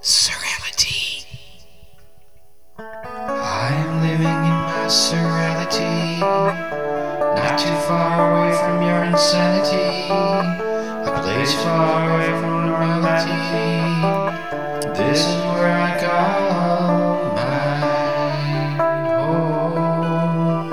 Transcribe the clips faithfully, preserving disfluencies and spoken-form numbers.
Serenity. I am living in my serenity, not too far away from your insanity, a place far away from normality. This is where I call my home.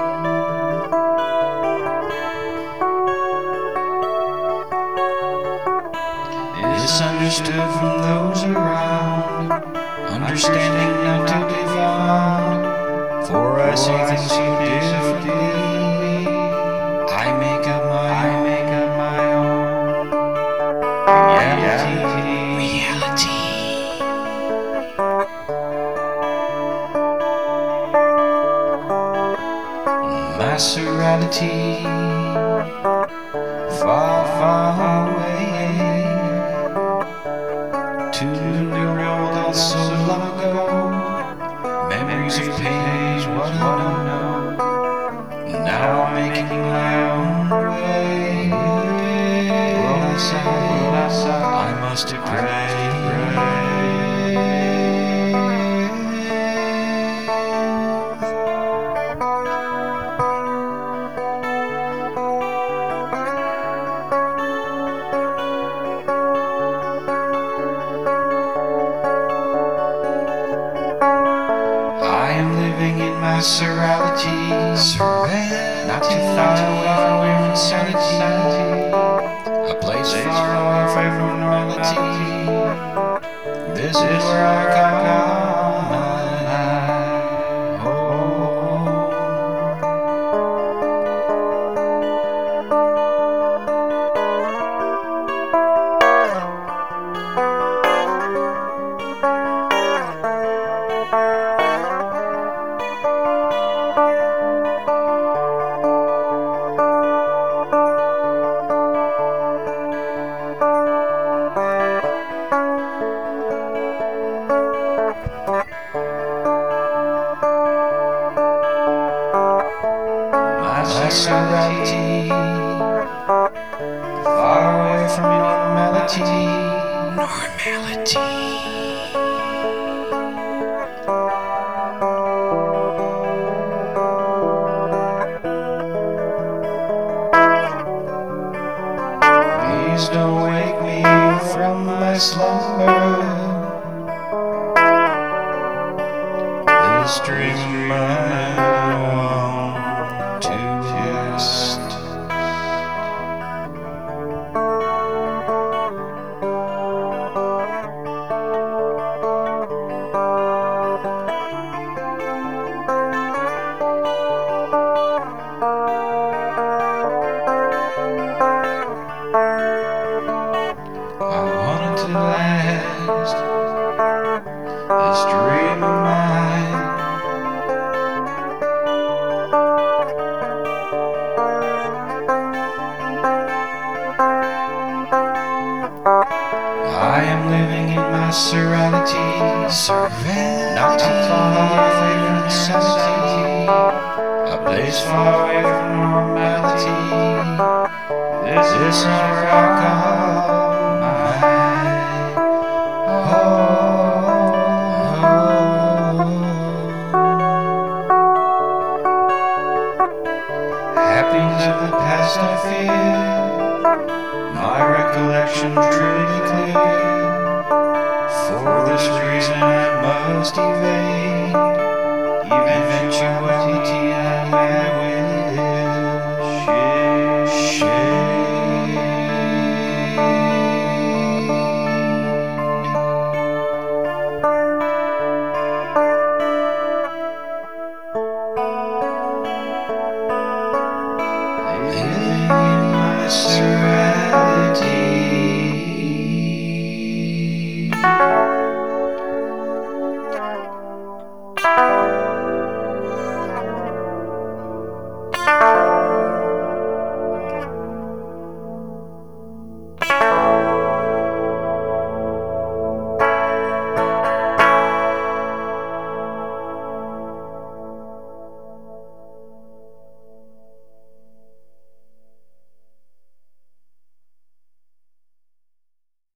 It's understood from those around, understanding not to be found. For I see things so differently. I make up my I make up my own reality. Reality. My serenity, far, far away, to the world that's so long ago. Memories of pain is what I don't know. Now I'm making my own way. World outside, world outside, I must have prayed. I am living in my serenity, not too far away from insanity, a place far away from normality. This is where I call my home. My serenity, far away from normality. Normality. Please don't wake me from my slumber. This dream I want to rest. I want it to last, this dream of mine. I am living in my serenity, not too far away from insanity, a place far away from normality. This is where I call my home. Happenings of the past I fear, my recollection truly clear. For this reason I must evade eventuality I